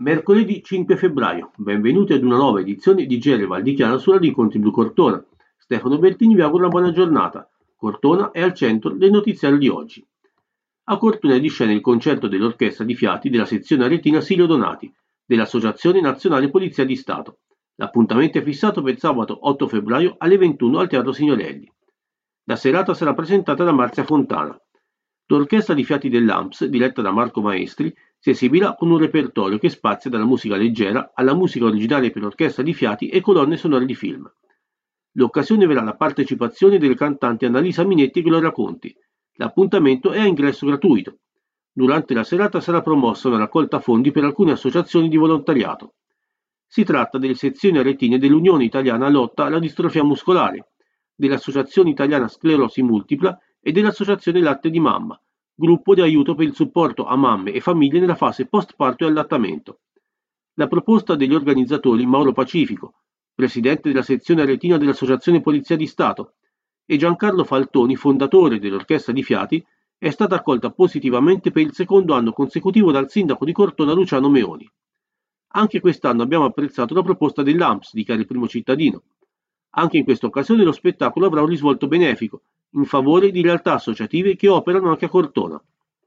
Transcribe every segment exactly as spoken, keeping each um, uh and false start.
Mercoledì cinque febbraio, benvenuti ad una nuova edizione di G R Val di Chiana sulla Incontri Blu Cortona. Stefano Bertini vi augura una buona giornata. Cortona è al centro del notiziario di oggi. A Cortona è di scena il concerto dell'Orchestra di Fiati della sezione aretina Silio Donati, dell'Associazione Nazionale Polizia di Stato. L'appuntamento è fissato per sabato otto febbraio alle ventuno al Teatro Signorelli. La serata sarà presentata da Marzia Fontana. L'Orchestra di Fiati dell'A M S, diretta da Marco Maestri, si esibirà con un repertorio che spazia dalla musica leggera alla musica originale per orchestra di fiati e colonne sonore di film. L'occasione verrà la partecipazione delle cantanti Annalisa Minetti e Gloria Conti. L'appuntamento è a ingresso gratuito. Durante la serata sarà promossa una raccolta fondi per alcune associazioni di volontariato. Si tratta delle sezioni aretine dell'Unione Italiana Lotta alla Distrofia Muscolare, dell'Associazione Italiana Sclerosi Multipla e dell'Associazione Latte di Mamma, gruppo di aiuto per il supporto a mamme e famiglie nella fase post-parto e allattamento. La proposta degli organizzatori Mauro Pacifico, presidente della sezione aretina dell'Associazione Polizia di Stato, e Giancarlo Faltoni, fondatore dell'Orchestra di Fiati, è stata accolta positivamente per il secondo anno consecutivo dal sindaco di Cortona Luciano Meoni. Anche quest'anno abbiamo apprezzato la proposta dell'A M S, dichiara il primo cittadino. Anche in questa occasione lo spettacolo avrà un risvolto benefico, in favore di realtà associative che operano anche a Cortona.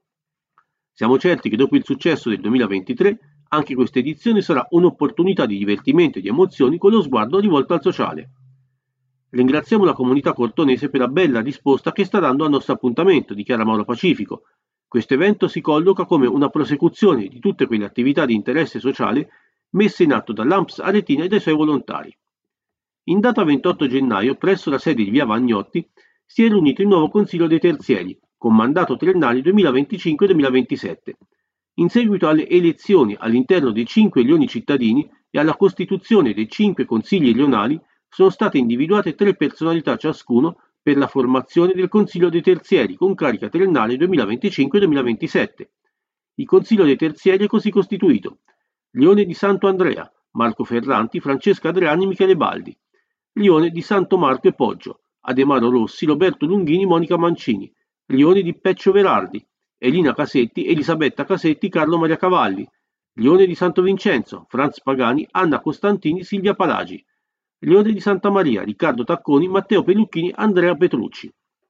Siamo certi che dopo il successo del duemilaventitré, anche questa edizione sarà un'opportunità di divertimento e di emozioni con lo sguardo rivolto al sociale. Ringraziamo la comunità cortonese per la bella risposta che sta dando al nostro appuntamento, dichiara Mauro Pacifico. Questo evento si colloca come una prosecuzione di tutte quelle attività di interesse sociale messe in atto dall'A M S Aretina e dai suoi volontari. In data ventotto gennaio, presso la sede di via Vagnotti, si è riunito il nuovo Consiglio dei Terzieri, con mandato triennale duemilaventicinque duemilaventisette. In seguito alle elezioni all'interno dei cinque rioni cittadini e alla costituzione dei cinque consigli rionali, sono state individuate tre personalità ciascuno per la formazione del Consiglio dei Terzieri con carica triennale duemilaventicinque duemilaventisette. Il Consiglio dei Terzieri è così costituito: Rione di Santo Andrea, Marco Ferranti, Francesca Adriani e Michele Baldi; Rione di Santo Marco e Poggio, Ademaro Rossi, Roberto Lunghini, Monica Mancini; Rione di Peccio Verardi, Elina Casetti, Elisabetta Casetti, Carlo Maria Cavalli; Rione di Santo Vincenzo, Franz Pagani, Anna Costantini, Silvia Palagi; Rione di Santa Maria, Riccardo Tacconi, Matteo Pelucchini, Andrea Petrucci.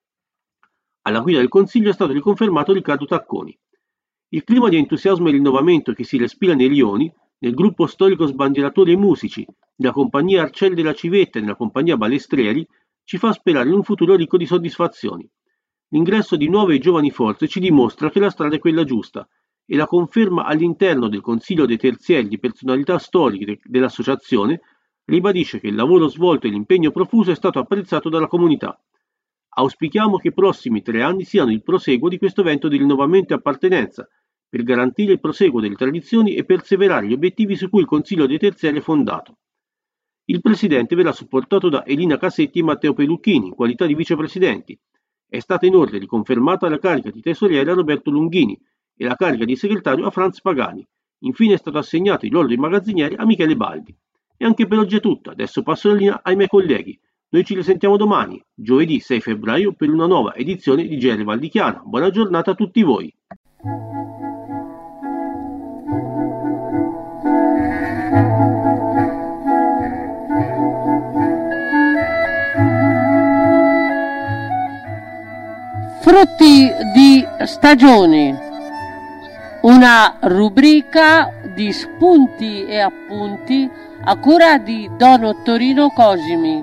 Alla guida del Consiglio è stato riconfermato Riccardo Tacconi. Il clima di entusiasmo e rinnovamento che si respira nei rioni, nel gruppo storico Sbandieratori e Musici, nella compagnia Arcieri della Civetta e nella compagnia Balestrieri, ci fa sperare in un futuro ricco di soddisfazioni. L'ingresso di nuove e giovani forze ci dimostra che la strada è quella giusta e la conferma all'interno del Consiglio dei Terzieri di personalità storiche dell'associazione ribadisce che il lavoro svolto e l'impegno profuso è stato apprezzato dalla comunità. Auspichiamo che i prossimi tre anni siano il proseguo di questo evento di rinnovamento e appartenenza, per garantire il proseguo delle tradizioni e perseverare gli obiettivi su cui il Consiglio dei Terzieri è fondato. Il Presidente verrà supportato da Elina Casetti e Matteo Pelucchini in qualità di vicepresidenti. È stata inoltre riconfermata la carica di tesoriere a Roberto Lunghini e la carica di segretario a Franz Pagani. Infine è stato assegnato il ruolo di magazzinieri a Michele Baldi. E anche per oggi è tutto, adesso passo la linea ai miei colleghi. Noi ci risentiamo domani, giovedì sei febbraio, per una nuova edizione di G R Val di Chiana. Buona giornata a tutti voi. Frutti di stagioni, una rubrica di spunti e appunti a cura di Don Ottorino Cosimi.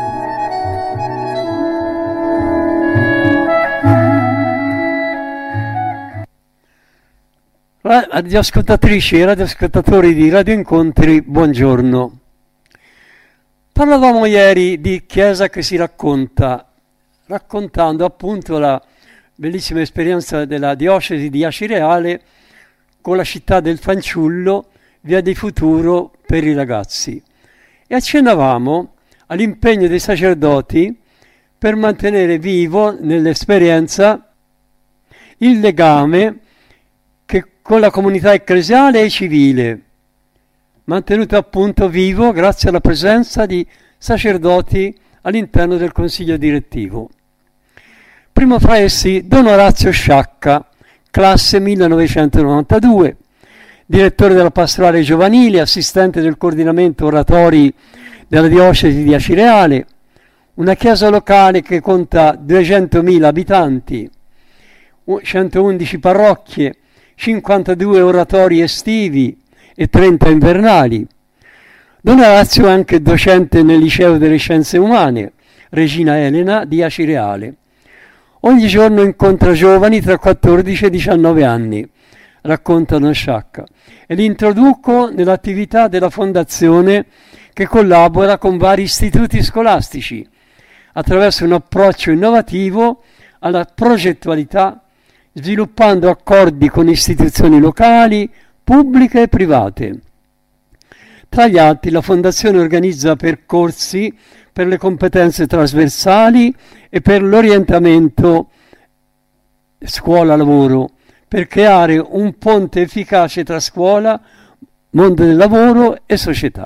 Radioascoltatrici e radioascoltatori di Radio Incontri, buongiorno. Parlavamo ieri di Chiesa che si racconta, raccontando appunto la bellissima esperienza della diocesi di Acireale con la città del fanciullo, via di futuro per i ragazzi. E accennavamo all'impegno dei sacerdoti per mantenere vivo nell'esperienza il legame che con la comunità ecclesiale e civile, mantenuto appunto vivo grazie alla presenza di sacerdoti all'interno del consiglio direttivo. Primo fra essi Don Orazio Sciacca, classe millenovecentonovantadue, direttore della pastorale giovanile, assistente del coordinamento oratori della diocesi di Acireale, una chiesa locale che conta duecentomila abitanti, centoundici parrocchie, cinquantadue oratori estivi e trenta invernali. Don Orazio è anche docente nel liceo delle scienze umane Regina Elena di Acireale. Ogni giorno incontra giovani tra quattordici e diciannove anni, racconta Don Sciacca, e li introduco nell'attività della fondazione che collabora con vari istituti scolastici attraverso un approccio innovativo alla progettualità, sviluppando accordi con istituzioni locali, pubbliche e private. Tra gli altri, la Fondazione organizza percorsi per le competenze trasversali e per l'orientamento scuola-lavoro, per creare un ponte efficace tra scuola, mondo del lavoro e società.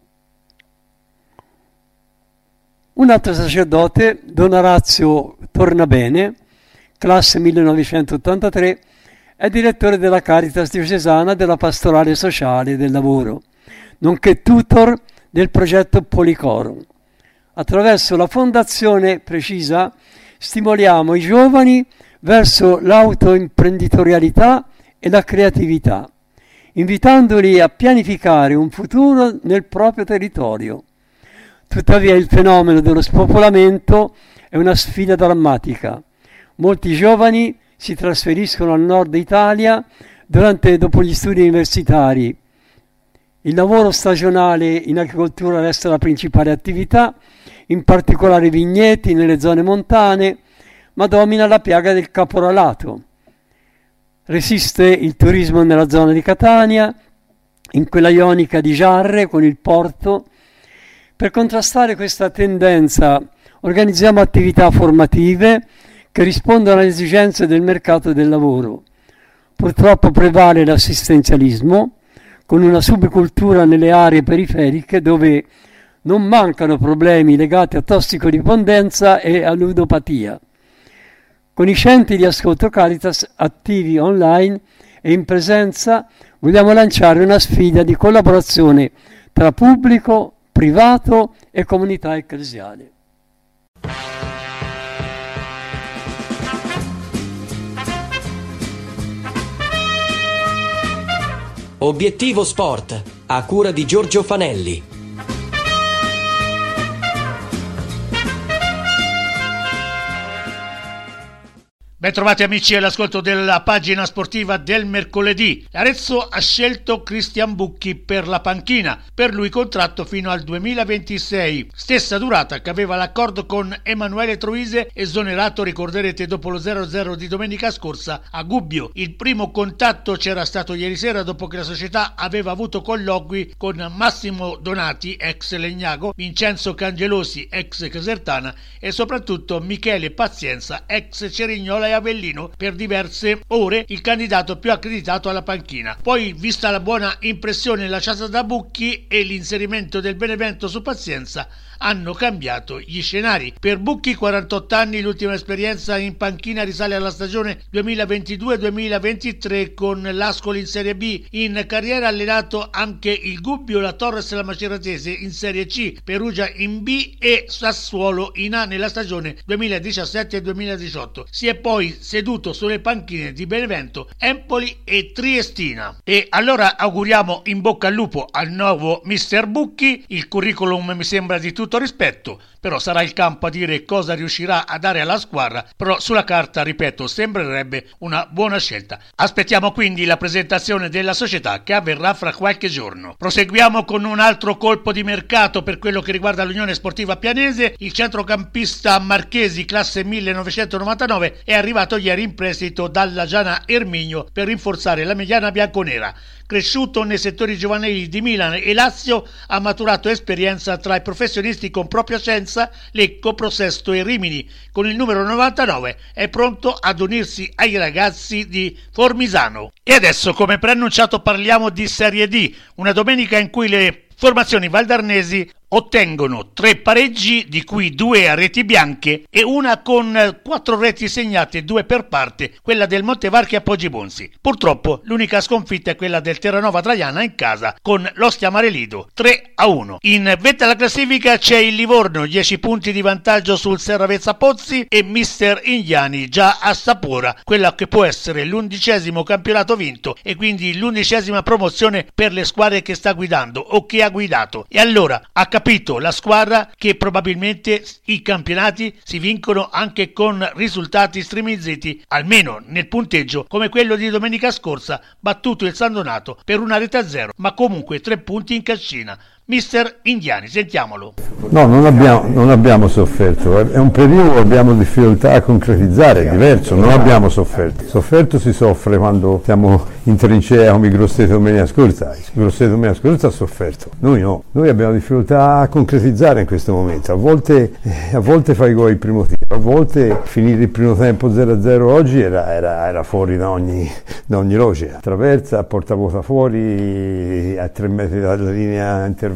Un altro sacerdote, Don Orazio Tornabene, classe millenovecentottantatré, è direttore della Caritas diocesana della pastorale sociale del lavoro, nonché tutor del progetto Policorum. Attraverso la fondazione, precisa, stimoliamo i giovani verso l'autoimprenditorialità e la creatività, invitandoli a pianificare un futuro nel proprio territorio. Tuttavia il fenomeno dello spopolamento è una sfida drammatica. Molti giovani si trasferiscono al nord Italia durante, dopo gli studi universitari. Il lavoro stagionale in agricoltura resta la principale attività, in particolare vigneti nelle zone montane, ma domina la piaga del caporalato. Resiste il turismo nella zona di Catania, in quella ionica di Giarre con il porto. Per contrastare questa tendenza organizziamo attività formative che rispondono alle esigenze del mercato del lavoro. Purtroppo prevale l'assistenzialismo, con una subcultura nelle aree periferiche dove non mancano problemi legati a tossicodipendenza e a ludopatia. Con i centri di ascolto Caritas attivi online e in presenza vogliamo lanciare una sfida di collaborazione tra pubblico, privato e comunità ecclesiale. Obiettivo Sport, a cura di Giorgio Fanelli. Ben trovati amici all'ascolto della pagina sportiva del mercoledì. Arezzo ha scelto Cristian Bucchi per la panchina, per lui contratto fino al duemilaventisei, stessa durata che aveva l'accordo con Emanuele Troise, esonerato, ricorderete, dopo lo zero a zero di domenica scorsa a Gubbio. Il primo contatto c'era stato ieri sera dopo che la società aveva avuto colloqui con Massimo Donati, ex Legnago, Vincenzo Cangelosi, ex Casertana e soprattutto Michele Pazienza, ex Cerignola e Avellino, per diverse ore il candidato più accreditato alla panchina. Poi, vista la buona impressione lasciata da Bucchi e l'inserimento del Benevento su Pazienza, hanno cambiato gli scenari. Per Bucchi, quarantotto anni, l'ultima esperienza in panchina risale alla stagione duemilaventidue duemilaventitré con l'Ascoli in Serie B. In carriera ha allenato anche il Gubbio, la Torres e la Maceratese in Serie C, Perugia in B e Sassuolo in A nella stagione duemiladiciassette duemiladiciotto. Si è poi seduto sulle panchine di Benevento, Empoli e Triestina. E allora auguriamo in bocca al lupo al nuovo mister Bucchi. Il curriculum mi sembra di tutto rispetto, però sarà il campo a dire cosa riuscirà a dare alla squadra. Però sulla carta, ripeto, sembrerebbe una buona scelta. Aspettiamo quindi la presentazione della società, che avverrà fra qualche giorno. Proseguiamo con un altro colpo di mercato per quello che riguarda l'Unione Sportiva Pianese. Il centrocampista Marchesi, classe millenovecentonovantanove, è arrivato ieri in prestito dalla Giana Erminio per rinforzare la mediana bianconera. Cresciuto nei settori giovanili di Milan e Lazio, ha maturato esperienza tra i professionisti con propria scienza, Lecco, Prosesto e Rimini. Con il numero novantanove è pronto ad unirsi ai ragazzi di Formisano. E adesso, come preannunciato, parliamo di Serie D, una domenica in cui le formazioni valdarnesi ottengono tre pareggi, di cui due a reti bianche e una con quattro reti segnate, due per parte, quella del Montevarchi a Poggibonsi. Purtroppo l'unica sconfitta è quella del Terranova Traiana in casa con l'Ostia Marelido tre a uno. In vetta alla classifica c'è il Livorno, dieci punti di vantaggio sul Serravezza Pozzi, e Mister Indiani già a Sapora, quella che può essere l'undicesimo campionato vinto e quindi l'undicesima promozione per le squadre che sta guidando o che ha guidato. E allora ha capito la squadra che probabilmente i campionati si vincono anche con risultati strimizziti, almeno nel punteggio, come quello di domenica scorsa, battuto il San Donato per una rete a zero, ma comunque tre punti in cascina. Mister Indiani, sentiamolo. No, non abbiamo, non abbiamo sofferto, è un periodo che abbiamo difficoltà a concretizzare, è diverso, non abbiamo sofferto. Sofferto si soffre quando siamo in trincea come Grosseto domenica scorsa, Grosseto domenica scorsa ha sofferto, noi no, noi abbiamo difficoltà a concretizzare in questo momento, a volte, a volte fai gol il primo tempo, a volte finire il primo tempo zero a zero oggi era, era, era fuori da ogni, da ogni logica, traversa, porta vuota fuori, a tre metri dalla linea interventi,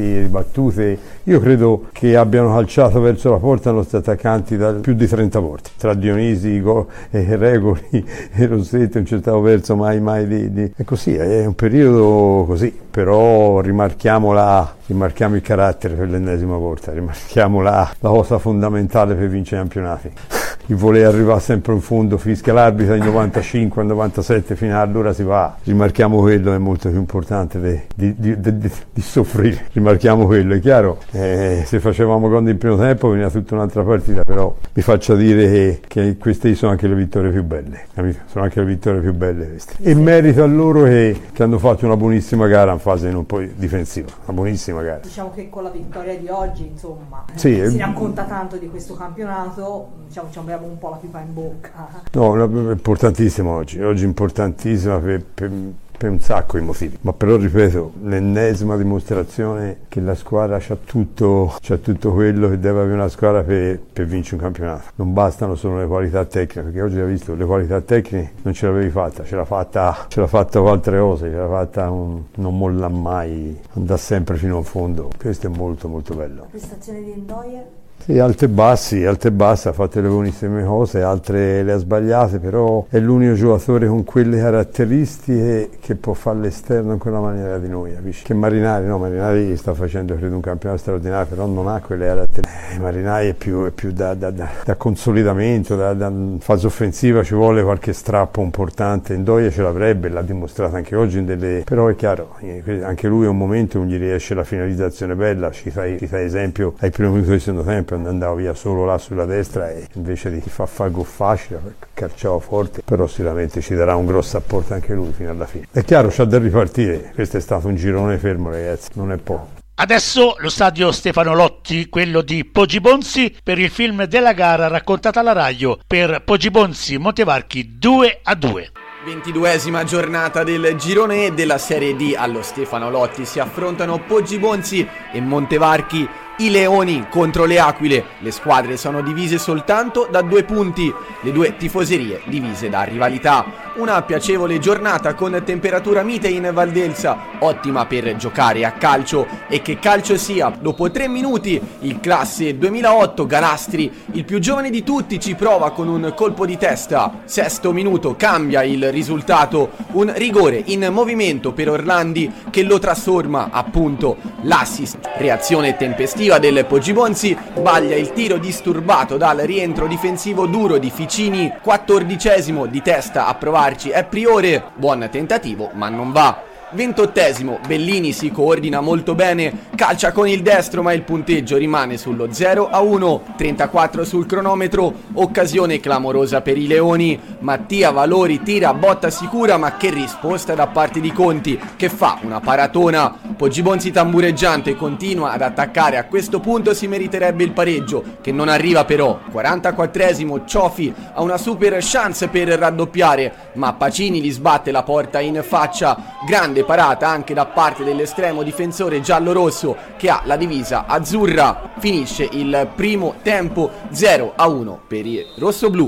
ribattute. Io credo che abbiano calciato verso la porta i nostri attaccanti da più di trenta volte, tra Dionisi, Go, e Regoli e Rossetti, non c'è stato verso mai mai di, di... è così, è un periodo così, però rimarchiamo, la, rimarchiamo il carattere per l'ennesima volta, rimarchiamo la, la cosa fondamentale per vincere i campionati. Il voler arrivare sempre in fondo, fischia l'arbitro in novantacinque, novantasette, fino ad allora si va. Rimarchiamo quello, è molto più importante di, di, di, di, di soffrire. Rimarchiamo quello, è chiaro. Eh, se facevamo gol in primo tempo veniva tutta un'altra partita, però mi faccia dire che, che queste sono anche le vittorie più belle, capito? Sono anche le vittorie più belle queste. E merito a loro che, che hanno fatto una buonissima gara in fase non poi difensiva, una buonissima gara. Diciamo che con la vittoria di oggi, insomma, sì, eh, si eh, racconta tanto di questo campionato, diciamo ci abbiamo un po' la pipa in bocca. No, è importantissimo oggi, oggi importantissima per, per, per un sacco di motivi, ma però ripeto, l'ennesima dimostrazione che la squadra c'ha tutto, c'ha tutto quello che deve avere una squadra per, per vincere un campionato. Non bastano solo le qualità tecniche, perché oggi hai visto le qualità tecniche non ce l'avevi fatta, ce l'ha fatta, ce l'ha fatta con altre cose, ce l'ha fatta un, non molla mai, andà sempre fino in fondo. Questo è molto molto bello. La prestazione di Ndoye? Sì, alte e bassi, alte e bassi, ha fatto le buonissime cose, altre le ha sbagliate, però è l'unico giocatore con quelle caratteristiche che può fare l'esterno in quella maniera di noi, capisci? Che Marinari, no, Marinari sta facendo credo un campionato straordinario, però non ha quelle caratteristiche. Eh, Marinari è più, è più da, da, da, da consolidamento, da, da fase offensiva ci vuole qualche strappo importante, Ndoye ce l'avrebbe, l'ha dimostrato anche oggi, in delle... però è chiaro, anche lui è un momento in cui gli riesce la finalizzazione bella, ci fai, ci fai esempio ai primi minuti del secondo tempo, andava via solo là sulla destra e invece di far fare gol facile calciava forte, però sicuramente ci darà un grosso apporto anche lui fino alla fine. È chiaro, c'ha da ripartire, questo è stato un girone fermo ragazzi, non è poco. Adesso lo stadio Stefano Lotti, quello di Poggibonsi, per il film della gara raccontata alla radio per Poggibonsi Montevarchi due a due. ventiduesima giornata del girone E della Serie D. Allo Stefano Lotti si affrontano Poggibonsi e Montevarchi. I Leoni contro le Aquile, le squadre sono divise soltanto da due punti, le due tifoserie divise da rivalità. Una piacevole giornata con temperatura mite in Valdelsa, ottima per giocare a calcio, e che calcio sia. Dopo tre minuti il classe duemilaotto Galastri, il più giovane di tutti, ci prova con un colpo di testa. Sesto minuto cambia il risultato, un rigore in movimento per Orlandi che lo trasforma appunto l'assist. Reazione tempestiva del Poggibonsi, sbaglia il tiro disturbato dal rientro difensivo duro di Ficini. Quattordicesimo di testa a provarci è Priore, buon tentativo ma non va. Ventottesimo Bellini si coordina molto bene, calcia con il destro ma il punteggio rimane sullo zero a uno. Trentaquattro sul cronometro, occasione clamorosa per i Leoni. Mattia Valori tira botta sicura, ma che risposta da parte di Conti che fa una paratona. Poggibonsi tambureggiante continua ad attaccare, a questo punto si meriterebbe il pareggio che non arriva però. quarantaquattresimo Ciofi ha una super chance per raddoppiare, ma Pacini gli sbatte la porta in faccia. Grande parata anche da parte dell'estremo difensore giallo-rosso che ha la divisa azzurra. Finisce il primo tempo zero a uno per i rossoblù.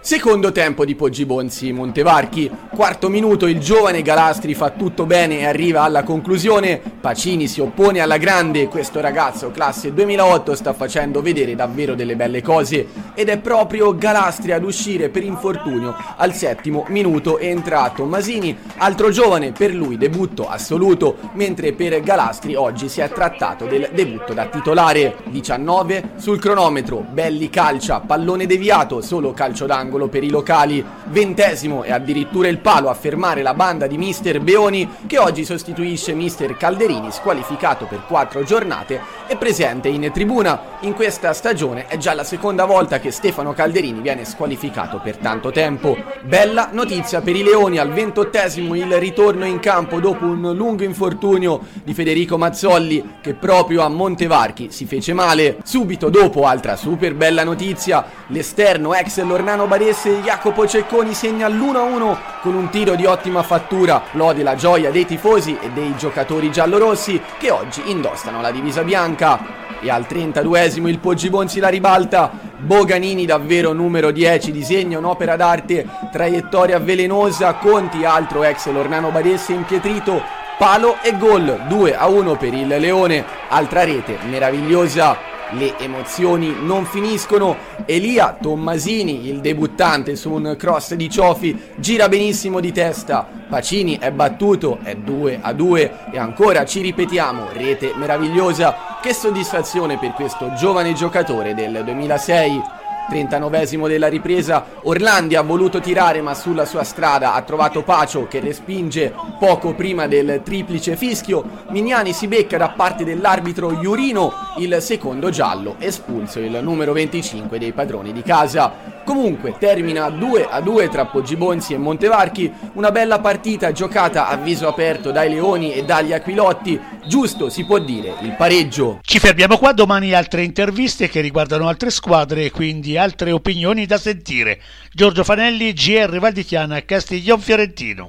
Secondo tempo di Poggibonsi Montevarchi, quarto minuto, il giovane Galastri fa tutto bene e arriva alla conclusione. Pacini si oppone alla grande, questo ragazzo classe duemilaotto sta facendo vedere davvero delle belle cose ed è proprio Galastri ad uscire per infortunio al settimo minuto. Entra Tommasini, altro giovane, per lui debutto assoluto, mentre per Galastri oggi si è trattato del debutto da titolare. diciannove sul cronometro, Belli calcia, pallone deviato, solo calcio d'angolo per i locali. Ventesimo e addirittura il palo a fermare la banda di mister Beoni, che oggi sostituisce mister Calderini, squalificato per quattro giornate e presente in tribuna. In questa stagione è già la seconda volta che Stefano Calderini viene squalificato per tanto tempo. Bella notizia per i Leoni, al ventottesimo il ritorno in campo dopo un lungo infortunio di Federico Mazzolli, che proprio a Montevarchi si fece male. Subito dopo, altra super bella notizia, l'esterno ex Lornano Barese Jacopo Cecconi segna l'uno a uno con un tiro di ottima fattura. Lode la gioia dei tifosi e dei giocatori giallorossi che oggi indossano la divisa bianca. E al trentaduesimo il Poggibonsi la ribalta. Boganini, davvero numero dieci, disegna un'opera d'arte, traiettoria velenosa. Conti, altro ex Lornano Barese impietrito, palo e gol. due a uno per il Leone, altra rete meravigliosa. Le emozioni non finiscono. Elia Tommasini, il debuttante, su un cross di Ciofi gira benissimo di testa. Pacini è battuto, è due a due e ancora ci ripetiamo, rete meravigliosa. Che soddisfazione per questo giovane giocatore del duemilasei. trentanovesimo della ripresa, Orlandi ha voluto tirare ma sulla sua strada ha trovato Pacio che respinge poco prima del triplice fischio. Mignani si becca da parte dell'arbitro Iurino il secondo giallo, espulso il numero venticinque dei padroni di casa. Comunque termina due a due tra Poggibonsi e Montevarchi, una bella partita giocata a viso aperto dai Leoni e dagli Aquilotti. Giusto, si può dire, il pareggio. Ci fermiamo qua, domani altre interviste che riguardano altre squadre e quindi altre opinioni da sentire. Giorgio Fanelli, G R Valdichiana, Castiglion Fiorentino.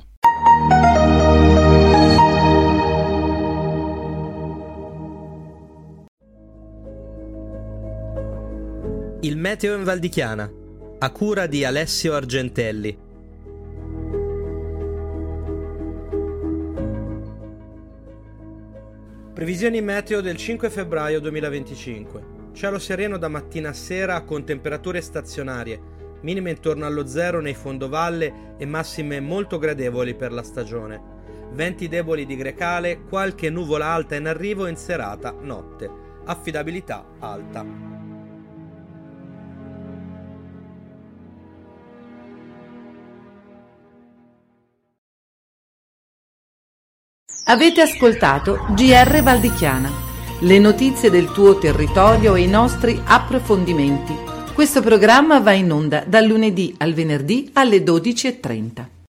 Il meteo in Valdichiana, a cura di Alessio Argentelli. Previsioni meteo del cinque febbraio duemilaventicinque. Cielo sereno da mattina a sera con temperature stazionarie, minime intorno allo zero nei fondovalle e massime molto gradevoli per la stagione. Venti deboli di grecale, qualche nuvola alta in arrivo in serata, notte. Affidabilità alta. Avete ascoltato G R Valdichiana, le notizie del tuo territorio e i nostri approfondimenti. Questo programma va in onda dal lunedì al venerdì alle dodici e trenta.